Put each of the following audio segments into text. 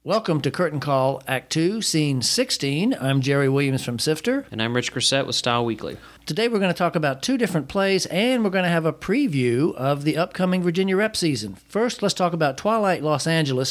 Welcome to Curtain Call, Act 2, Scene 16. I'm Jerry Williams from Sifter. And I'm Rich Grissett with Style Weekly. Today we're going to talk about two different plays, and we're going to have a preview of the upcoming Virginia Rep season. First, let's talk about Twilight Los Angeles,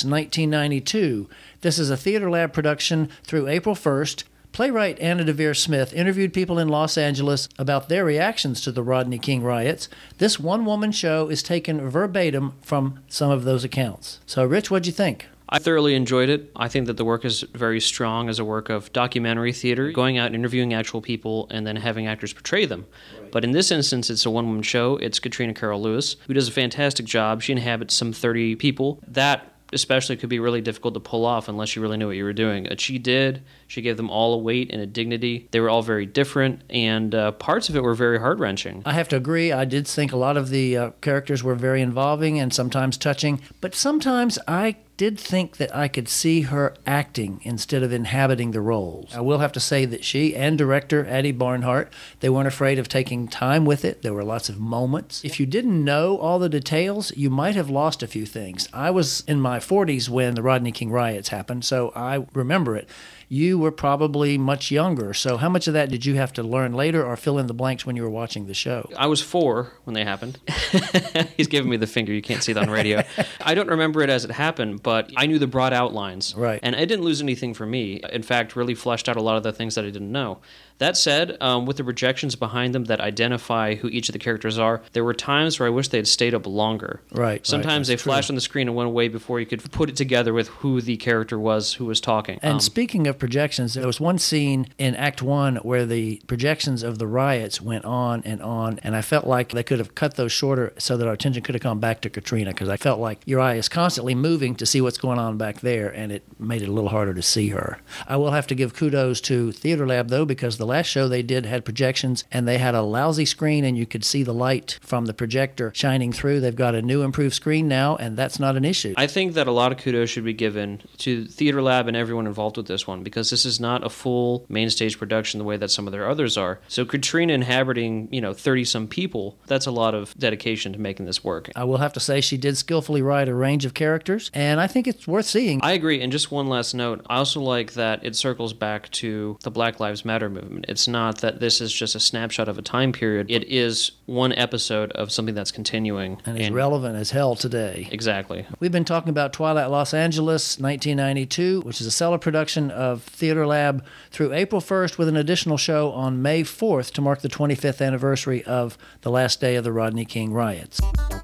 1992. This is a Theater Lab production through April 1st. Playwright Anna Deavere Smith interviewed people in Los Angeles about their reactions to the Rodney King riots. This one-woman show is taken verbatim from some of those accounts. So, Rich, what'd you think? I thoroughly enjoyed it. I think that the work is very strong as a work of documentary theater, going out, interviewing actual people, and then having actors portray them. Right. But in this instance, it's a one-woman show. It's Katrina Carroll Lewis, who does a fantastic job. She inhabits some 30 people. That especially could be really difficult to pull off unless you really knew what you were doing. She did. She gave them all a weight and a dignity. They were all very different, and parts of it were very heart-wrenching. I have to agree. I did think a lot of the characters were very involving and sometimes touching, but sometimes I did think that I could see her acting instead of inhabiting the roles. I will have to say that she and director Addie Barnhart, they weren't afraid of taking time with it. There were lots of moments. If you didn't know all the details, you might have lost a few things. I was in my 40s when the Rodney King riots happened, so I remember it. You were probably much younger, so how much of that did you have to learn later or fill in the blanks when you were watching the show? I was 4 when they happened. He's giving me the finger. You can't see that on radio. I don't remember it as it happened, but I knew the broad outlines. Right. And it didn't lose anything for me. In fact, really fleshed out a lot of the things that I didn't know. That said, with the projections behind them that identify who each of the characters are, there were times where I wish they had stayed up longer. Right. Sometimes they flashed on the screen and went away before you could put it together with who the character was who was talking. And speaking of projections, there was one scene in Act 1 where the projections of the riots went on, and I felt like they could have cut those shorter so that our attention could have gone back to Katrina, because I felt like your eye is constantly moving to see what's going on back there, and it made it a little harder to see her. I will have to give kudos to Theater Lab, though, because the last show they did had projections, and they had a lousy screen, and you could see the light from the projector shining through. They've got a new improved screen now, and that's not an issue. I think that a lot of kudos should be given to Theater Lab and everyone involved with this one, because this is not a full main stage production the way that some of their others are. So Katrina inhabiting, 30-some people, that's a lot of dedication to making this work. I will have to say she did skillfully write a range of characters, and I think it's worth seeing. I agree, and just one last note, I also like that it circles back to the Black Lives Matter movement. It's not that this is just a snapshot of a time period. It is one episode of something that's continuing. And is relevant as hell today. Exactly. We've been talking about Twilight Los Angeles, 1992, which is a stellar production of Theater Lab through April 1st with an additional show on May 4th to mark the 25th anniversary of the last day of the Rodney King riots.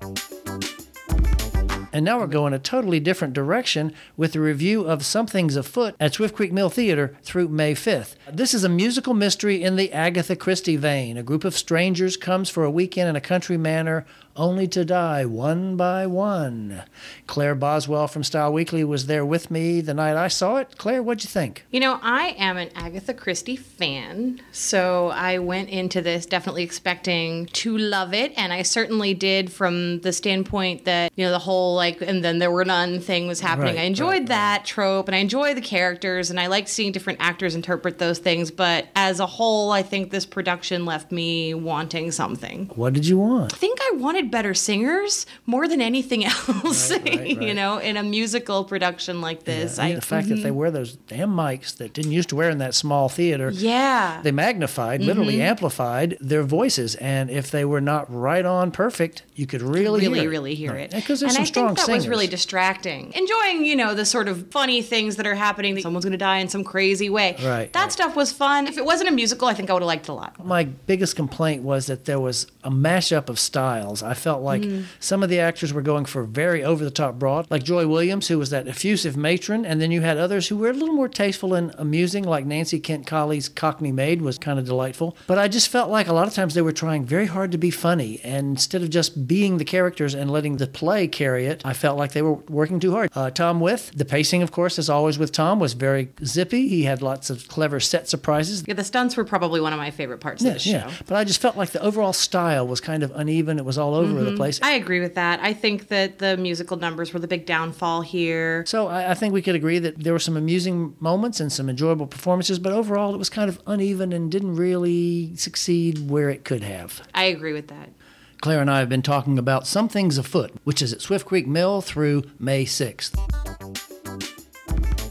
And now we're going a totally different direction with a review of Something's Afoot at Swift Creek Mill Theater through May 5th. This is a musical mystery in the Agatha Christie vein. A group of strangers comes for a weekend in a country manor only to die one by one. Claire Boswell from Style Weekly was there with me the night I saw it. Claire, what'd you think? I am an Agatha Christie fan, so I went into this definitely expecting to love it, and I certainly did from the standpoint that, the whole, and then there were none thing was happening. I enjoyed that trope, and I enjoy the characters, and I like seeing different actors interpret those things, but as a whole, I think this production left me wanting something. What did you want? I think I wanted better singers more than anything else, right. in a musical production like this. Yeah, the fact that they wear those damn mics that didn't used to wear in that small theater. Yeah. They magnified, literally amplified their voices, and if they were not right on perfect, you could really hear it. Because there's and some I strong think that singers. was really distracting. Enjoying, the sort of funny things that are happening. Someone's going to die in some crazy way. That stuff was fun. If it wasn't a musical, I think I would have liked it a lot. My biggest complaint was that there was a mashup of styles. I felt like some of the actors were going for very over-the-top broad, like Joy Williams, who was that effusive matron, and then you had others who were a little more tasteful and amusing, like Nancy Kent Colley's Cockney Maid was kind of delightful. But I just felt like a lot of times they were trying very hard to be funny, and instead of just being the characters and letting the play carry it, I felt like they were working too hard. Tom With, the pacing, of course, as always with Tom, was very zippy. He had lots of clever set surprises. Yeah, the stunts were probably one of my favorite parts of the show. Yeah, but I just felt like the overall style was kind of uneven. It was all over the place. I agree with that. I think that the musical numbers were the big downfall here. So I think we could agree that there were some amusing moments and some enjoyable performances, but overall it was kind of uneven and didn't really succeed where it could have. I agree with that. Claire and I have been talking about Something's Afoot, which is at Swift Creek Mill through May 6th.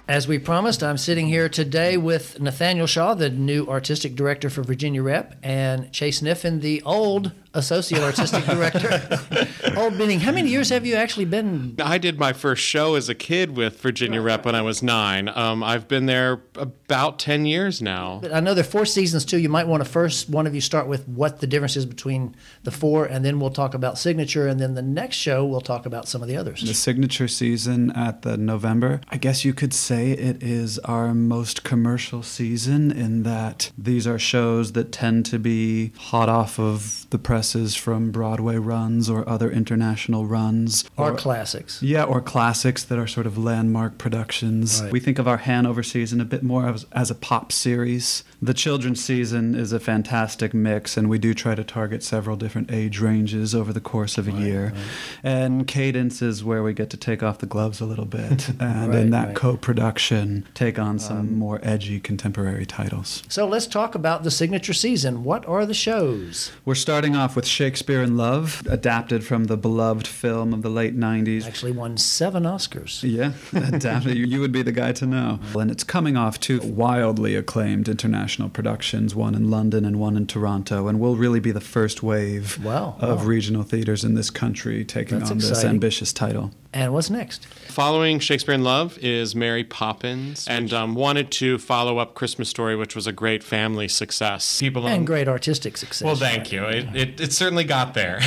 As we promised, I'm sitting here today with Nathaniel Shaw, the new artistic director for Virginia Rep, and Chase Niffen, the old associate artistic director. Old meaning, how many years have you actually been? I did my first show as a kid with Virginia Rep when I was 9. I've been there about 10 years now. I know there are 4 seasons too. You might want to first, one of you, start with what the difference is between the 4, and then we'll talk about Signature, and then the next show we'll talk about some of the others. The Signature season at the November, I guess you could say it is our most commercial season in that these are shows that tend to be hot off of the presses from Broadway runs or other international runs. Or classics. Yeah, or classics that are sort of landmark productions. Right. We think of our Hanover season a bit more as a pop series. The children's season is a fantastic mix, and we do try to target several different age ranges over the course of a year. Right. And Cadence is where we get to take off the gloves a little bit, and in that co-production, take on some more edgy contemporary titles. So let's talk about the Signature season. What are the shows? We're starting off with Shakespeare in Love, adapted from the beloved film of the late 90s. Actually won 7 Oscars. Yeah, adapted. You would be the guy to know. And it's coming off 2 wildly acclaimed international productions, one in London and one in Toronto, and will really be the first wave of regional theaters in this country taking on this ambitious title. And what's next? Following Shakespeare in Love is Mary Poppins, and wanted to follow up Christmas Story, which was a great family success. And great artistic success. Well, thank you. It certainly got there.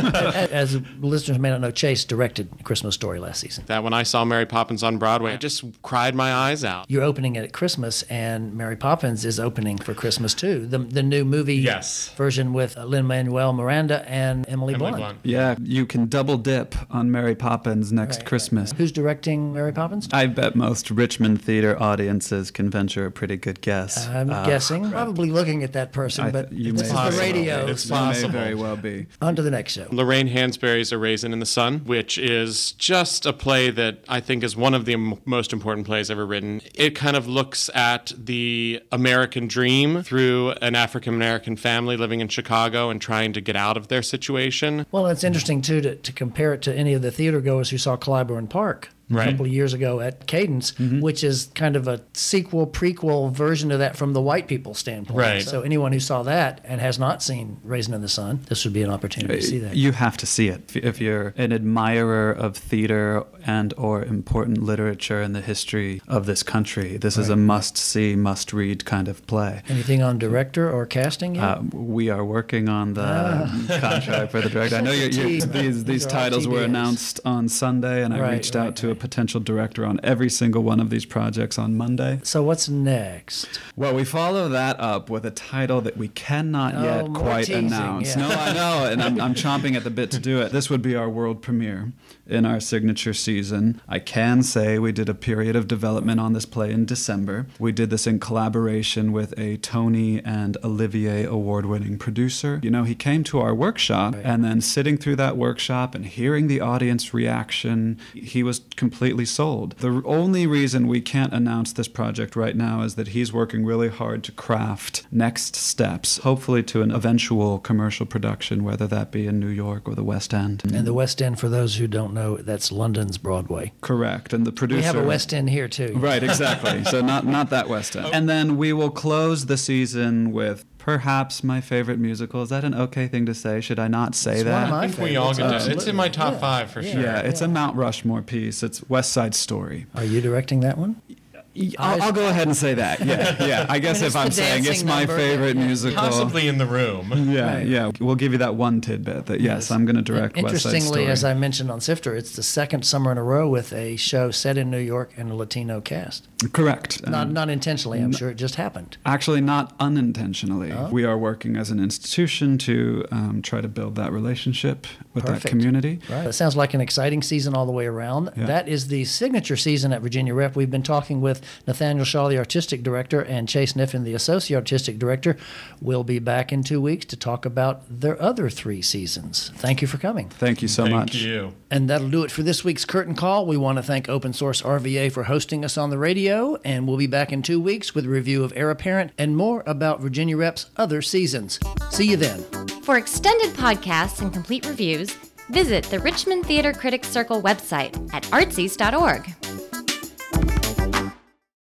As listeners may not know, Chase directed Christmas Story last season. That when I saw Mary Poppins on Broadway, I just cried my eyes out. You're opening it at Christmas, and Mary Poppins is opening for Christmas too. The new movie version with Lin-Manuel Miranda and Emily Blunt. Yeah, you can double dip on Mary Poppins next Christmas. Who's directing Mary Poppins? I bet most Richmond theater audiences can venture a pretty good guess. I'm guessing. Probably looking at that person, but this is the radio. It's possible. May very well be. On to the next show. Lorraine Hansberry's A Raisin in the Sun, which is just a play that I think is one of the most important plays ever written. It kind of looks at the American dream through an African-American family living in Chicago and trying to get out of their situation. Well, it's interesting, too, to compare it to any of the theater goers who saw Clybourne Park a couple of years ago at Cadence, which is kind of a sequel, prequel version of that from the white people's standpoint. Right. So anyone who saw that and has not seen Raisin in the Sun, this would be an opportunity to see that. You have to see it. If you're an admirer of theater and or important literature in the history of this country, this is a must-see, must-read kind of play. Anything on director or casting yet? We are working on the contract for the director. I know these titles were announced on Sunday, and I reached out to a potential director on every single one of these projects on Monday. So what's next? Well, we follow that up with a title that we cannot yet quite teasing, announce. yeah. No, I know, and I'm chomping at the bit to do it. This would be our world premiere in our signature season. I can say we did a period of development on this play in December. We did this in collaboration with a Tony and Olivier award-winning producer. You know, he came to our workshop, and then sitting through that workshop and hearing the audience reaction, he was completely sold. The only reason we can't announce this project right now is that he's working really hard to craft next steps, hopefully to an eventual commercial production, whether that be in New York or the West End. And the West End, for those who don't know, that's London's Broadway. Correct. And the producer... We have a West End here, too. Right, exactly. So not that West End. And then we will close the season with perhaps my favorite musical. Is that an okay thing to say? Should I not say that? I think we all get it. It's in my top 5 for sure. Yeah, it's a Mount Rushmore piece. It's West Side Story. Are you directing that one? I'll go ahead and say that. Yeah. I guess if I'm saying it's my favorite musical. Possibly in the room. Yeah. We'll give you that one tidbit that, yes, I'm going to direct West Side Story. Interestingly, as I mentioned on Sifter, it's the second summer in a row with a show set in New York and a Latino cast. Correct. Not intentionally, I'm sure it just happened. Actually, not unintentionally. Oh. We are working as an institution to try to build that relationship with that community. Right. It sounds like an exciting season all the way around. Yeah. That is the signature season at Virginia Rep. We've been talking with Nathaniel Shaw, the artistic director, and Chase Niffen, the associate artistic director. We'll be back in 2 weeks to talk about their other 3 seasons. Thank you for coming. Thank you so much. Thank you. And that'll do it for this week's Curtain Call. We want to thank Open Source RVA for hosting us on the radio, and we'll be back in 2 weeks with a review of Heir Apparent and more about Virginia Rep's other seasons. See you then. For extended podcasts and complete reviews, visit the Richmond Theater Critics Circle website at artsies.org.